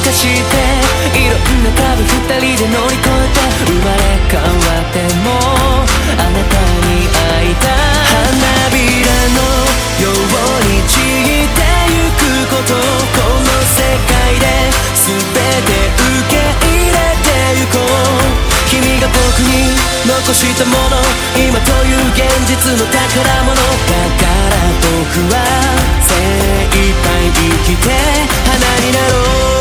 していろんな壁二人で乗り越えて生まれ変わってもあなたに会いたい。花びらのように散ってゆくことこの世界で全て受け入れてゆこう。君が僕に残したもの今という現実の宝物だから僕は精一杯生きて花になろう。